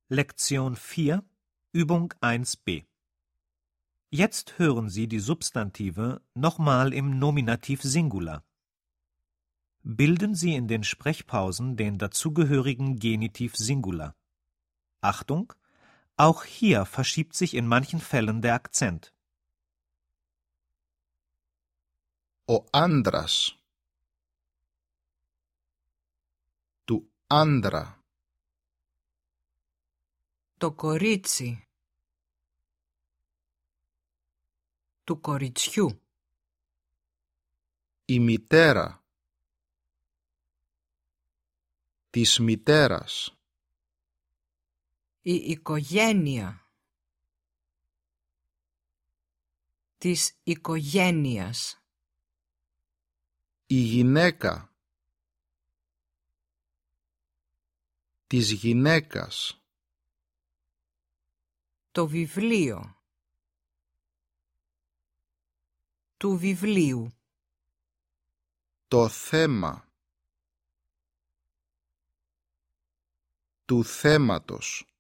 Lektion 4, Übung 1b. Jetzt hören Sie die Substantive nochmal im Nominativ Singular. Bilden Sie in den Sprechpausen den dazugehörigen Genitiv Singular. Achtung! Auch hier verschiebt sich in manchen Fällen der Akzent. Ο άντρας. Του άντρα. Το κορίτσι. Του κοριτσιού. Η μητέρα. Της μητέρας. Η οικογένεια. Της οικογένειας. Η γυναίκα. Της γυναίκας. Το βιβλίο. Του βιβλίου. Το θέμα. Του θέματος.